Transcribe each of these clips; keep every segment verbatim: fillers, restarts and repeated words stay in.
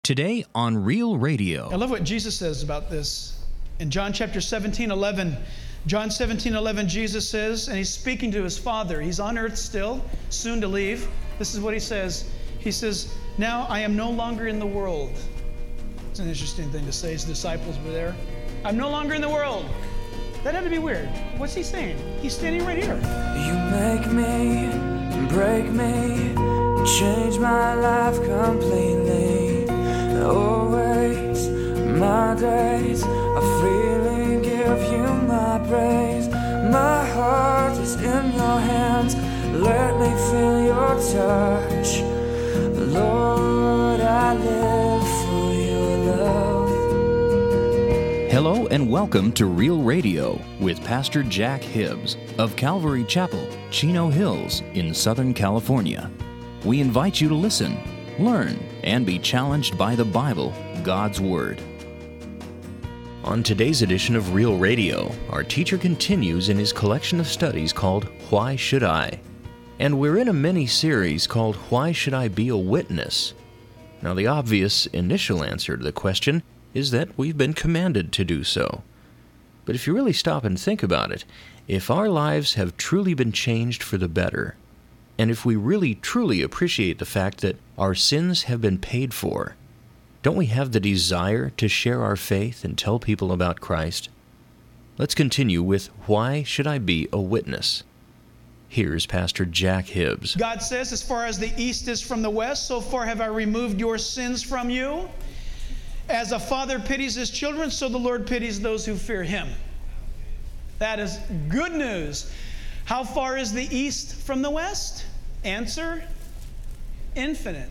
Today on Real Radio. I love what Jesus says about this. In John chapter seventeen, eleven, John seventeen, eleven, Jesus says, and he's speaking to his Father. He's on earth still, soon to leave. This is what he says. He says, now I am no longer in the world. It's an interesting thing to say. His disciples were there. I'm no longer in the world. That had to be weird. What's he saying? He's standing right here. You make me, break me, change my life completely. Always, my days, I freely give you my praise. My heart is in your hands, let me feel your touch. Lord, I live for your love. Hello and welcome to Real Radio with Pastor Jack Hibbs of Calvary Chapel, Chino Hills in Southern California. We invite you to listen, learn, and be challenged by the Bible, God's Word. On today's edition of Real Radio, our teacher continues in his collection of studies called Why Should I? And we're in a mini-series called Why Should I Be a Witness? Now, the obvious initial answer to the question is that we've been commanded to do so. But if you really stop and think about it, if our lives have truly been changed for the better, and if we really truly appreciate the fact that our sins have been paid for, don't we have the desire to share our faith and tell people about Christ? Let's continue with Why Should I Be a Witness? Here's Pastor Jack Hibbs. God says, as far as the east is from the west, so far have I removed your sins from you. As a father pities his children, so the Lord pities those who fear him. That is good news. How far is the east from the west? Answer, infinite.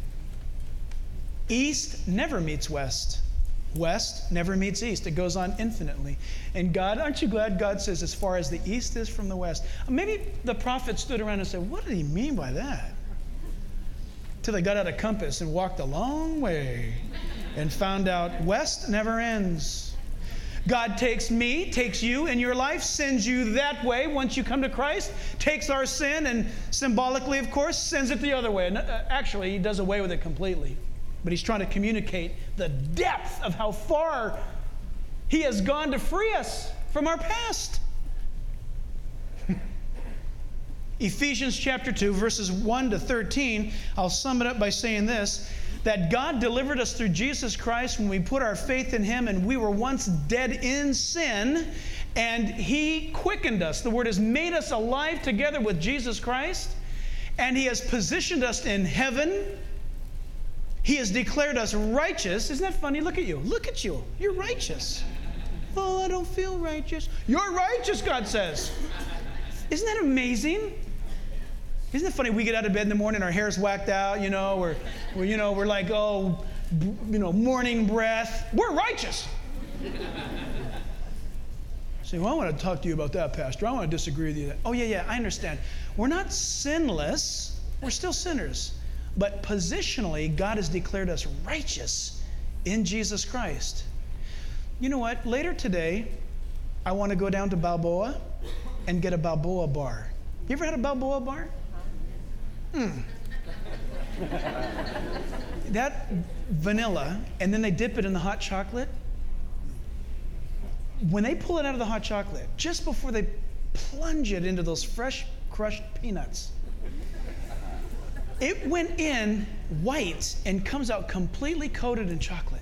East never meets west. West never meets east. It goes on infinitely. And God, aren't you glad God says as far as the east is from the west? Maybe the prophet stood around and said, what did he mean by that? Till they got out a compass and walked a long way and found out west never ends. God takes me, takes you in your life, sends you that way once you come to Christ, takes our sin and symbolically, of course, sends it the other way. Actually, he does away with it completely. But he's trying to communicate the depth of how far he has gone to free us from our past. Ephesians chapter two, verses one to thirteen, I'll sum it up by saying this, that God delivered us through Jesus Christ when we put our faith in him, and we were once dead in sin, and he quickened us. The word has made us alive together with Jesus Christ, and he has positioned us in heaven. He has declared us righteous. Isn't that funny? Look at you. Look at you. You're righteous. Oh, I don't feel righteous. You're righteous, God says. Isn't that amazing? Isn't it funny? We get out of bed in the morning, our hair's whacked out, you know, we're, we're you know, we're like, oh, you know, morning breath. We're righteous. Say, well, I want to talk to you about that, Pastor. I want to disagree with you. Oh, yeah, yeah, I understand. We're not sinless. We're still sinners. But positionally, God has declared us righteous in Jesus Christ. You know what? Later today, I want to go down to Balboa and get a Balboa bar. You ever had a Balboa bar? Hmm. That vanilla, and then they dip it in the hot chocolate. When they pull it out of the hot chocolate, just before they plunge it into those fresh crushed peanuts, it went in white and comes out completely coated in chocolate.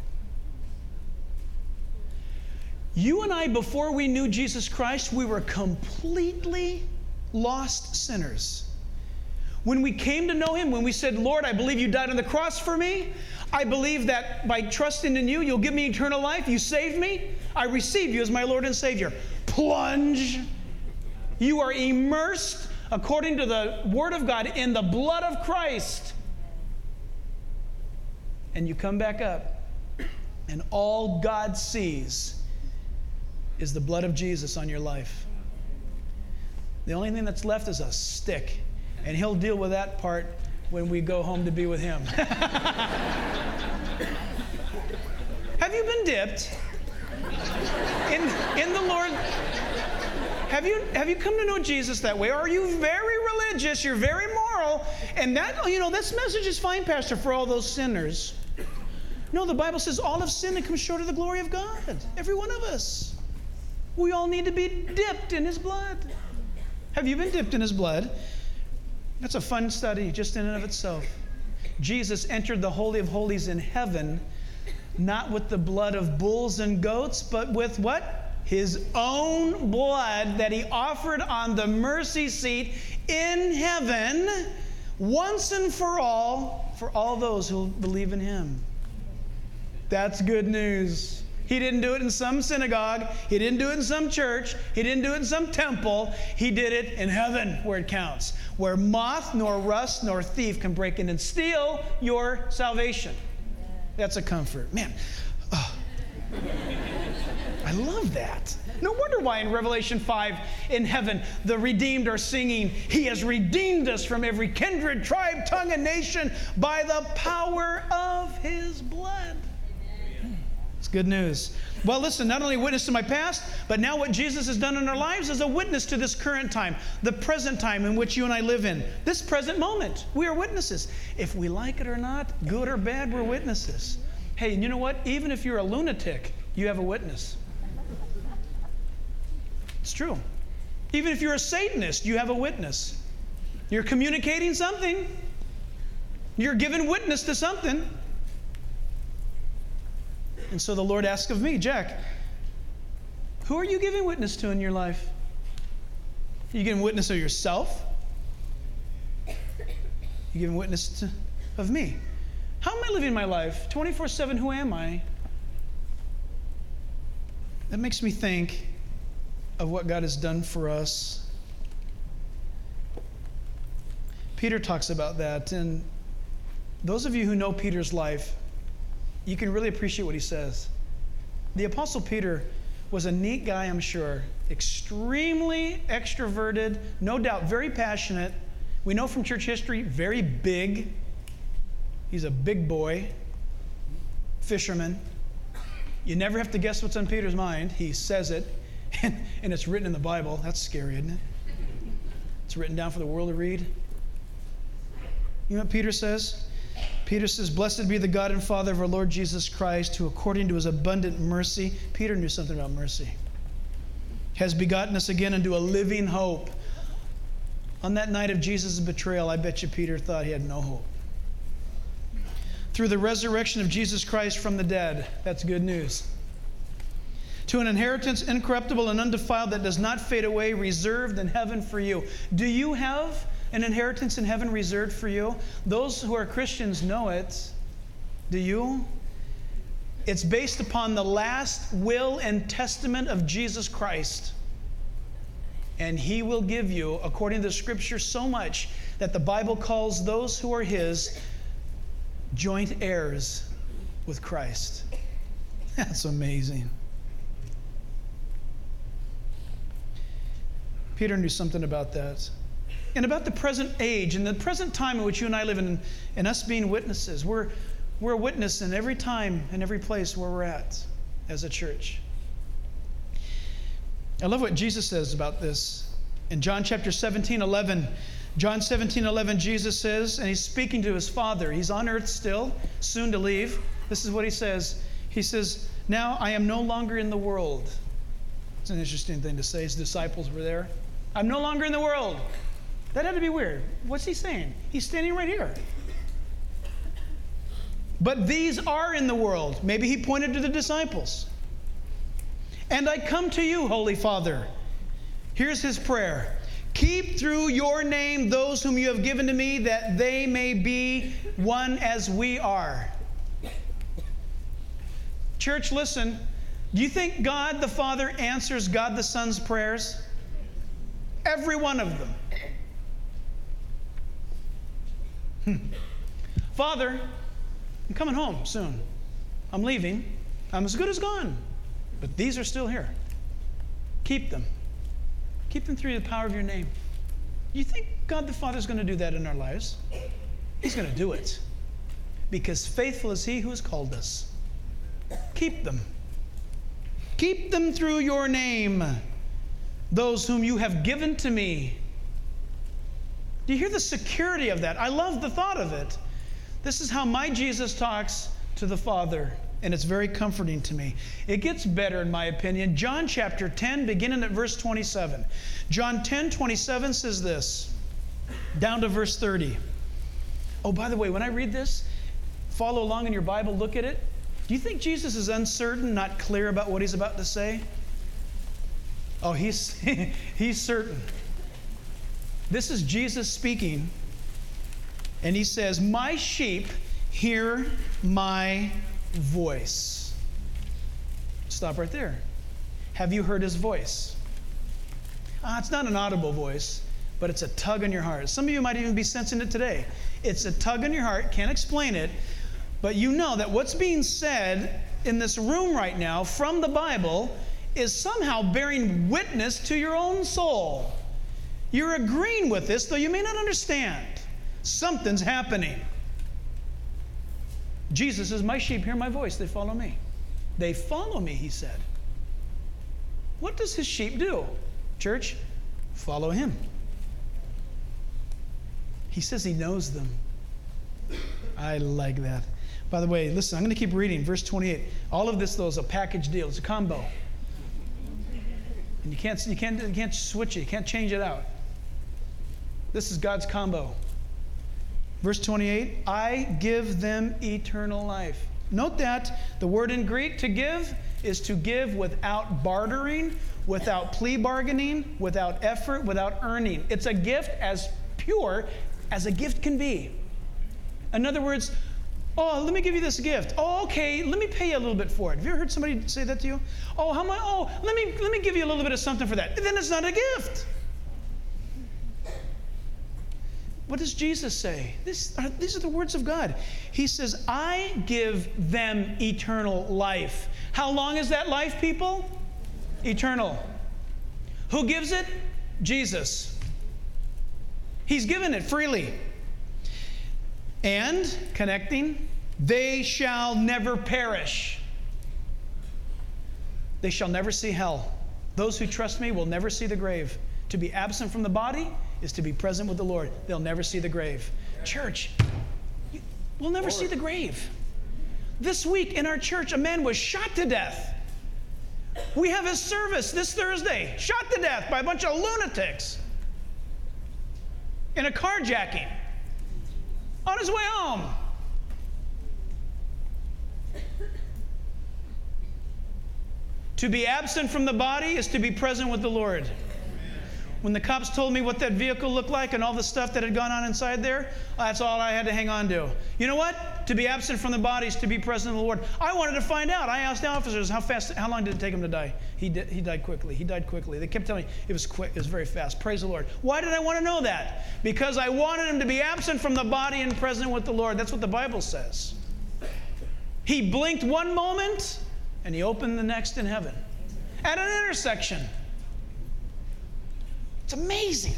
You and I, before we knew Jesus Christ, we were completely lost sinners. When we came to know him, when we said, Lord, I believe you died on the cross for me. I believe that by trusting in you, you'll give me eternal life. You saved me. I receive you as my Lord and Savior. Plunge. You are immersed, according to the Word of God, in the blood of Christ. And you come back up, and all God sees is the blood of Jesus on your life. The only thing that's left is a stick, and he'll deal with that part when we go home to be with him. Have you been dipped in, in the Lord? Have you, have you come to know Jesus that way? Or are you very religious, you're very moral, and that, you know, this message is fine, Pastor, for all those sinners. No, the Bible says all have sinned and come short of the glory of God. Every one of us. We all need to be dipped in His blood. Have you been dipped in His blood? That's a fun study just in and of itself. Jesus entered the Holy of Holies in heaven, not with the blood of bulls and goats, but with what? His own blood that He offered on the mercy seat in heaven, once and for all, for all those who believe in Him. That's good news. He didn't do it in some synagogue. He didn't do it in some church. He didn't do it in some temple. He did it in heaven, where it counts, where moth nor rust nor thief can break in and steal your salvation. That's a comfort. Man, oh, I love that. No wonder why in Revelation five, in heaven, the redeemed are singing, He has redeemed us from every kindred, tribe, tongue, and nation by the power of His blood. It's good news. Well, listen, not only a witness to my past, but now what Jesus has done in our lives is a witness to this current time, the present time in which you and I live in. This present moment, we are witnesses. If we like it or not, good or bad, we're witnesses. Hey, and you know what? Even if you're a lunatic, you have a witness. It's true. Even if you're a Satanist, you have a witness. You're communicating something. You're giving witness to something. And so the Lord asked of me, Jack, who are you giving witness to in your life? Are you giving witness of yourself? Are you giving witness to, of me? How am I living my life? twenty-four seven, who am I? That makes me think of what God has done for us. Peter talks about that. And those of you who know Peter's life, you can really appreciate what he says. The Apostle Peter was a neat guy, I'm sure. Extremely extroverted, no doubt very passionate. We know from church history, very big. He's a big boy. Fisherman. You never have to guess what's on Peter's mind. He says it, and, and it's written in the Bible. That's scary, isn't it? It's written down for the world to read. You know what Peter says? Peter says, blessed be the God and Father of our Lord Jesus Christ, who according to His abundant mercy, Peter knew something about mercy, has begotten us again into a living hope. On that night of Jesus' betrayal, I bet you Peter thought he had no hope. Through the resurrection of Jesus Christ from the dead, that's good news. To an inheritance incorruptible and undefiled that does not fade away, reserved in heaven for you. Do you have an inheritance in heaven reserved for you? Those who are Christians know it. Do you? It's based upon the last will and testament of Jesus Christ. And He will give you, according to the Scripture, so much that the Bible calls those who are His joint heirs with Christ. That's amazing. Peter knew something about that. And about the present age and the present time in which you and I live in, and us being witnesses. We're, we're a witness in every time and every place where we're at as a church. I love what Jesus says about this. In John chapter seventeen, eleven, John seventeen, eleven, Jesus says, and He's speaking to His Father. He's on earth still, soon to leave. This is what He says. He says, now I am no longer in the world. It's an interesting thing to say. His disciples were there. I'm no longer in the world. That had to be weird. What's He saying? He's standing right here. But these are in the world. Maybe He pointed to the disciples. And I come to you, Holy Father. Here's His prayer. Keep through your name those whom you have given to me, that they may be one as we are. Church, listen. Do you think God the Father answers God the Son's prayers? Every one of them. Hmm. Father, I'm coming home soon. I'm leaving. I'm as good as gone. But these are still here. Keep them. Keep them through the power of your name. You think God the Father is going to do that in our lives? He's going to do it. Because faithful is He who has called us. Keep them. Keep them through your name, those whom you have given to me. Do you hear the security of that? I love the thought of it. This is how my Jesus talks to the Father, and it's very comforting to me. It gets better, in my opinion. John chapter ten, beginning at verse twenty-seven. John ten, twenty-seven says this, down to verse thirty. Oh, by the way, when I read this, follow along in your Bible, look at it. Do you think Jesus is uncertain, not clear about what he's about to say? Oh, he's, he's certain. This is Jesus speaking, and he says, my sheep hear my voice. Stop right there. Have you heard his voice? Ah, it's not an audible voice, but it's a tug on your heart. Some of you might even be sensing it today. It's a tug on your heart. Can't explain it, but you know that what's being said in this room right now from the Bible is somehow bearing witness to your own soul. You're agreeing with this, though you may not understand. Something's happening. Jesus says, my sheep hear my voice. They follow me. They follow me, he said. What does his sheep do? Church, follow him. He says he knows them. I like that. By the way, listen, I'm going to keep reading. Verse twenty-eight. All of this, though, is a package deal. It's a combo. And you can't, you can't, you can't switch it. You can't change it out. This is God's combo. Verse twenty-eight, I give them eternal life. Note that the word in Greek, to give, is to give without bartering, without plea bargaining, without effort, without earning. It's a gift as pure as a gift can be. In other words, oh, let me give you this gift. Oh, okay, let me pay you a little bit for it. Have you ever heard somebody say that to you? Oh, how much? Oh, let me let me give you a little bit of something for that. Then it's not a gift. What does Jesus say? This, uh, these are the words of God. He says, I give them eternal life. How long is that life, people? Eternal. Who gives it? Jesus. He's given it freely. And, connecting, they shall never perish. They shall never see hell. Those who trust me will never see the grave. To be absent from the body is to be present with the Lord. They'll never see the grave. Church, we'll never see the grave. This week in our church, a man was shot to death. We have his service this Thursday, shot to death by a bunch of lunatics in a carjacking on his way home. To be absent from the body is to be present with the Lord. When the cops told me what that vehicle looked like and all the stuff that had gone on inside there, that's all I had to hang on to. You know what? To be absent from the body is to be present with the Lord. I wanted to find out. I asked the officers, how fast, how long did it take him to die? He did, he died quickly. He died quickly. They kept telling me it was quick. It was very fast. Praise the Lord. Why did I want to know that? Because I wanted him to be absent from the body and present with the Lord. That's what the Bible says. He blinked one moment and he opened the next in heaven at an intersection. It's amazing.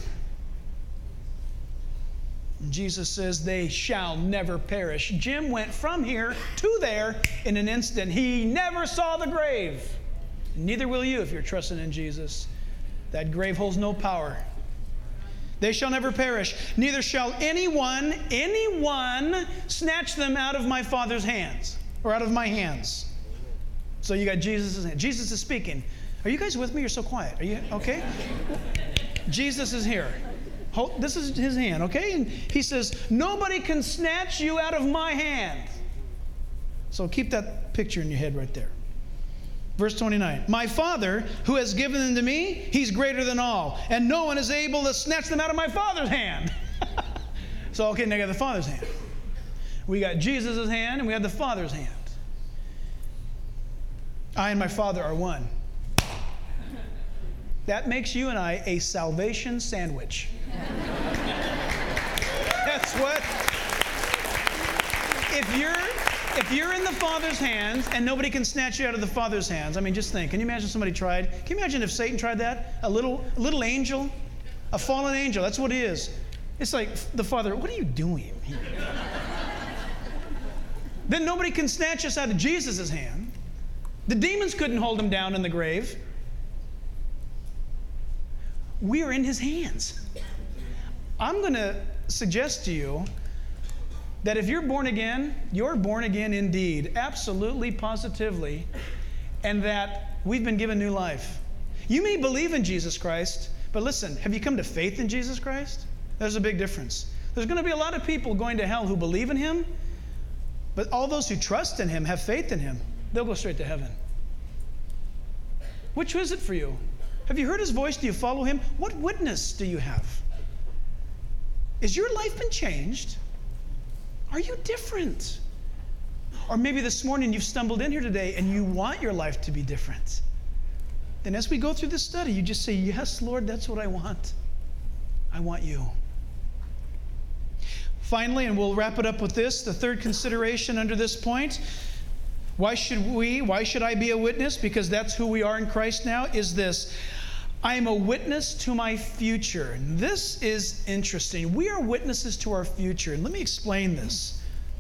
And Jesus says they shall never perish. Jim went from here to there in an instant. He never saw the grave. Neither will you if you're trusting in Jesus. That grave holds no power. They shall never perish. Neither shall anyone, anyone snatch them out of my Father's hands or out of my hands. So you got Jesus' hand. Jesus is speaking. Are you guys with me? You're so quiet. Are you okay? Jesus is here. This is his hand, okay? And he says, nobody can snatch you out of my hand. So keep that picture in your head right there. Verse twenty-nine. My Father, who has given them to me, he's greater than all. And no one is able to snatch them out of my Father's hand. So, okay, now we got the Father's hand. We got Jesus' hand and we have the Father's hand. I and my Father are one. That makes you and I a salvation sandwich. That's what. If you're if you're in the Father's hands and nobody can snatch you out of the Father's hands, I mean, just think. Can you imagine somebody tried? Can you imagine if Satan tried that? A little a little angel, a fallen angel. That's what he is. It's like the Father. What are you doing? Then nobody can snatch us out of Jesus' hand. The demons couldn't hold him down in the grave. We are in his hands. I'm going to suggest to you that if you're born again, you're born again indeed, absolutely, positively, and that we've been given new life. You may believe in Jesus Christ, but listen, have you come to faith in Jesus Christ? There's a big difference. There's going to be a lot of people going to hell who believe in him, but all those who trust in him, have faith in him, they'll go straight to heaven. Which is it for you? Have you heard his voice? Do you follow him? What witness do you have? Is your life been changed? Are you different? Or maybe this morning you've stumbled in here today and you want your life to be different. Then as we go through this study, you just say, yes, Lord, that's what I want. I want you. Finally, and we'll wrap it up with this, the third consideration under this point. Why should we, why should I be a witness? Because that's who we are in Christ now, is this. I am a witness to my future. And this is interesting. We are witnesses to our future. And let me explain this.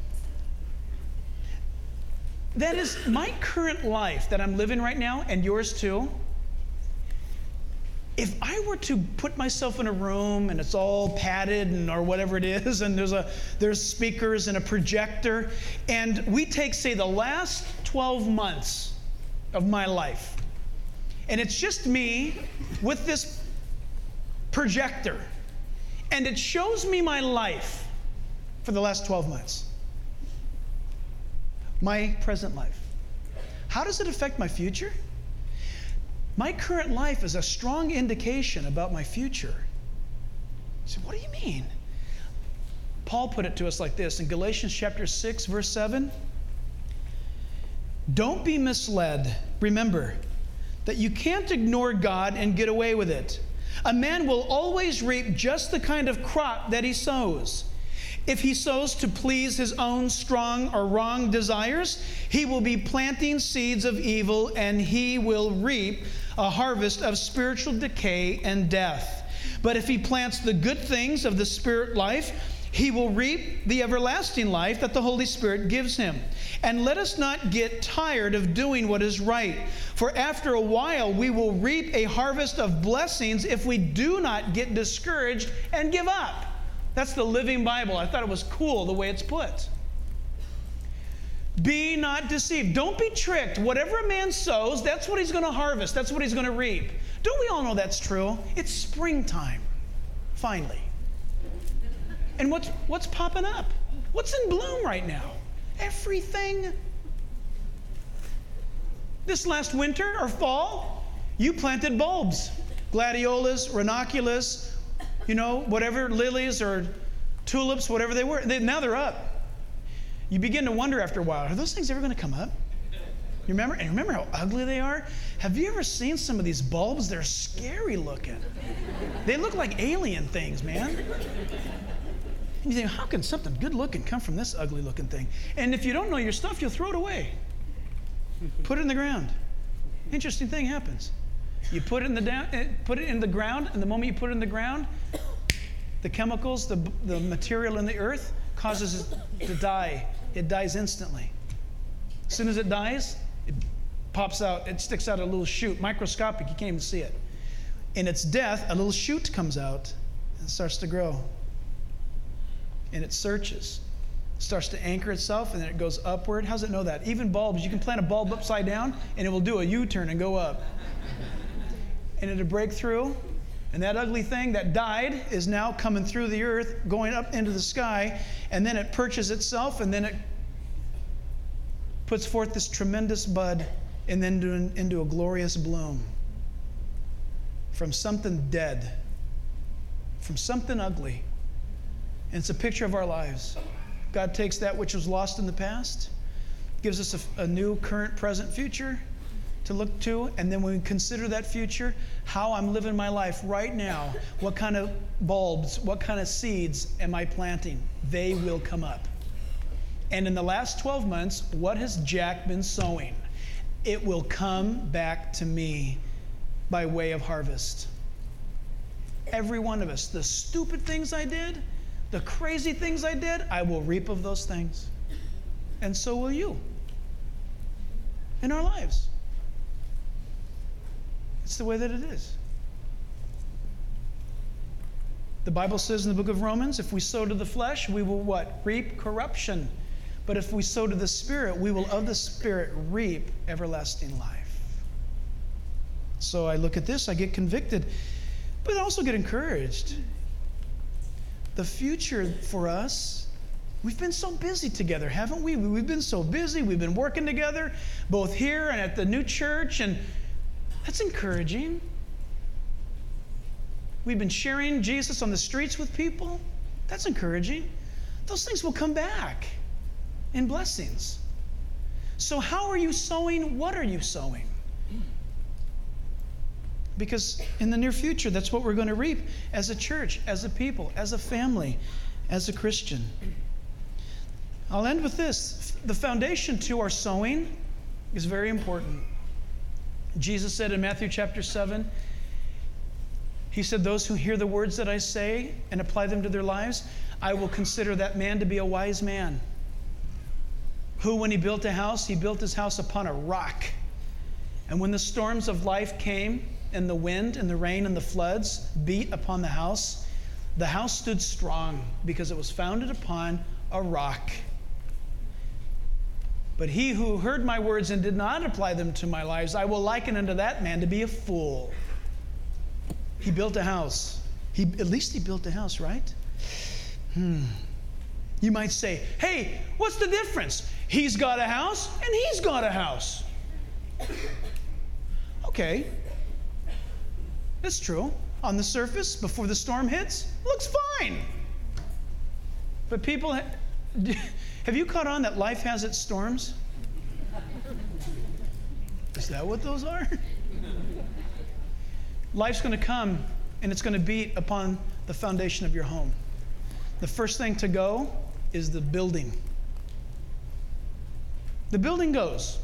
That is, my current life that I'm living right now, and yours too, if I were to put myself in a room and it's all padded and or whatever it is, and there's a there's speakers and a projector, and we take, say, the last twelve months of my life, and it's just me with this projector, and it shows me my life for the last twelve months, my present life. How does it affect my future? My current life is a strong indication about my future. You say, what do you mean? Paul put it to us like this in Galatians chapter six, verse seven. Don't be misled. Remember that you can't ignore God and get away with it. A man will always reap just the kind of crop that he sows. If he sows to please his own strong or wrong desires, he will be planting seeds of evil, and he will reap a harvest of spiritual decay and death. But if he plants the good things of the Spirit life, he will reap the everlasting life that the Holy Spirit gives him. And let us not get tired of doing what is right, for after a while we will reap a harvest of blessings if we do not get discouraged and give up. That's the Living Bible. I thought it was cool the way it's put. Be not deceived. Don't be tricked. Whatever a man sows, that's what he's going to harvest. That's what he's going to reap. Don't we all know that's true? It's springtime, finally. And what's, what's popping up? What's in bloom right now? Everything. This last winter or fall, you planted bulbs. Gladiolas, ranunculus, you know, whatever, lilies or tulips, whatever they were. They, now they're up. You begin to wonder after a while, are those things ever going to come up? You remember? And remember how ugly they are? Have you ever seen some of these bulbs? They're scary looking. They look like alien things, man. And you think, how can something good looking come from this ugly looking thing? And if you don't know your stuff, you'll throw it away. Put it in the ground. Interesting thing happens. You put it in the down, put it in the ground, and the moment you put it in the ground, the chemicals, the, the material in the earth causes it to die. It dies instantly. As soon as it dies, it pops out, it sticks out a little shoot, microscopic, you can't even see it. In its death, a little shoot comes out and starts to grow. And it searches. It starts to anchor itself, and then it goes upward. How does it know that? Even bulbs, you can plant a bulb upside down, and it will do a U-turn and go up. And it'll break through, and that ugly thing that died is now coming through the earth, going up into the sky, and then it perches itself, and then it puts forth this tremendous bud, and then into, into a glorious bloom. From something dead, from something ugly. And it's a picture of our lives. God takes that which was lost in the past, gives us a, a new, current, present, future to look to, and then when we consider that future, how I'm living my life right now, what kind of bulbs, what kind of seeds am I planting? They will come up. And in the last twelve months, what has Jack been sowing? It will come back to me by way of harvest. Every one of us, the stupid things I did, the crazy things I did, I will reap of those things. And so will you. In our lives. It's the way that it is. The Bible says in the book of Romans, if we sow to the flesh, we will what? Reap corruption. But if we sow to the Spirit, we will of the Spirit reap everlasting life. So I look at this, I get convicted, but I also get encouraged. The future for us, we've been so busy together, haven't we? We've been so busy. We've been working together, both here and at the new church, and that's encouraging. We've been sharing Jesus on the streets with people. That's encouraging. Those things will come back in blessings. So how are you sowing? What are you sowing? Because in the near future, that's what we're going to reap as a church, as a people, as a family, as a Christian. I'll end with this. The foundation to our sowing is very important. Jesus said in Matthew chapter seven, he said, those who hear the words that I say and apply them to their lives, I will consider that man to be a wise man, who, when he built a house, he built his house upon a rock. And when the storms of life came, and the wind and the rain and the floods beat upon the house, the house stood strong because it was founded upon a rock. But he who heard my words and did not apply them to my lives, I will liken unto that man to be a fool. He built a house. He, at least he built a house, right? Hmm. You might say, hey, what's the difference? He's got a house and he's got a house. Okay. That's true. On the surface, before the storm hits, looks fine. But people, have you caught on that life has its storms? Is that what those are? Life's going to come, and it's going to beat upon the foundation of your home. The first thing to go is the building. The building goes.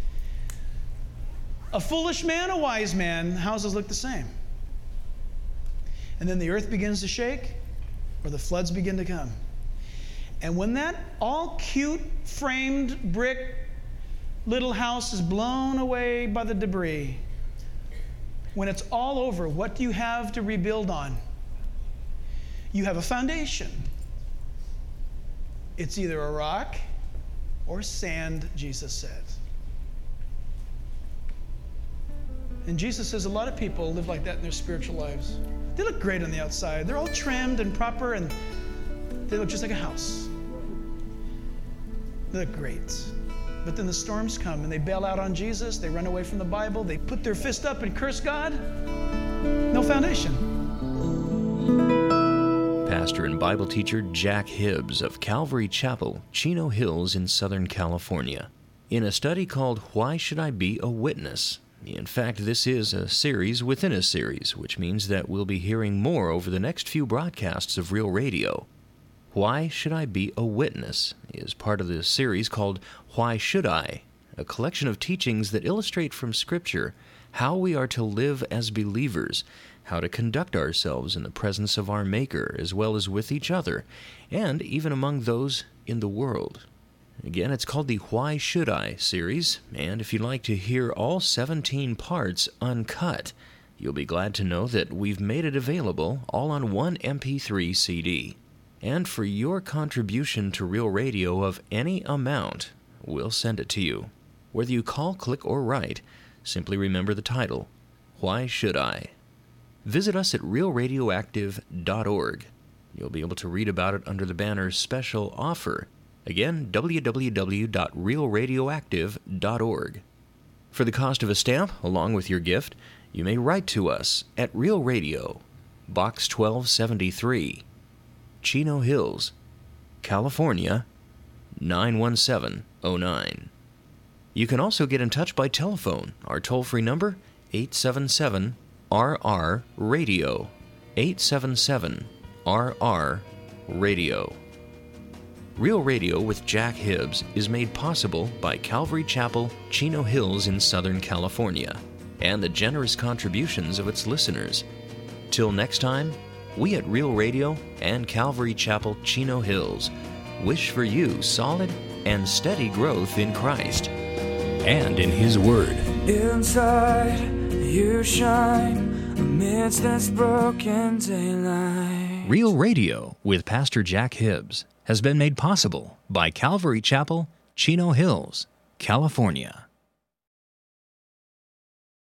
A foolish man, a wise man, houses look the same. And then the earth begins to shake, or the floods begin to come. And when that all cute framed brick little house is blown away by the debris, when it's all over, what do you have to rebuild on? You have a foundation. It's either a rock or sand, Jesus said. And Jesus says a lot of people live like that in their spiritual lives. They look great on the outside. They're all trimmed and proper, and they look just like a house. They look great. But then the storms come, and they bail out on Jesus. They run away from the Bible. They put their fist up and curse God. No foundation. Pastor and Bible teacher Jack Hibbs of Calvary Chapel, Chino Hills in Southern California, in a study called Why Should I Be a Witness? In fact, this is a series within a series, which means that we'll be hearing more over the next few broadcasts of Real Radio. Why Should I Be a Witness is part of the series called Why Should I?, a collection of teachings that illustrate from Scripture how we are to live as believers, how to conduct ourselves in the presence of our Maker, as well as with each other, and even among those in the world. Again, it's called the Why Should I series, and if you'd like to hear all seventeen parts uncut, you'll be glad to know that we've made it available all on one M P three C D. And for your contribution to Real Radio of any amount, we'll send it to you. Whether you call, click, or write, simply remember the title, Why Should I? Visit us at real radioactive dot org. You'll be able to read about it under the banner Special Offer. Again, w w w dot real radioactive dot org. For the cost of a stamp, along with your gift, you may write to us at Real Radio, Box twelve seventy-three, Chino Hills, California, nine one seven oh nine. You can also get in touch by telephone. Our toll-free number, eight seven seven R R radio, eight seven seven R R radio. Real Radio with Jack Hibbs is made possible by Calvary Chapel, Chino Hills in Southern California, and the generous contributions of its listeners. Till next time, we at Real Radio and Calvary Chapel, Chino Hills wish for you solid and steady growth in Christ and in His Word. Inside, you shine amidst this broken daylight. Real Radio with Pastor Jack Hibbs has been made possible by Calvary Chapel, Chino Hills, California.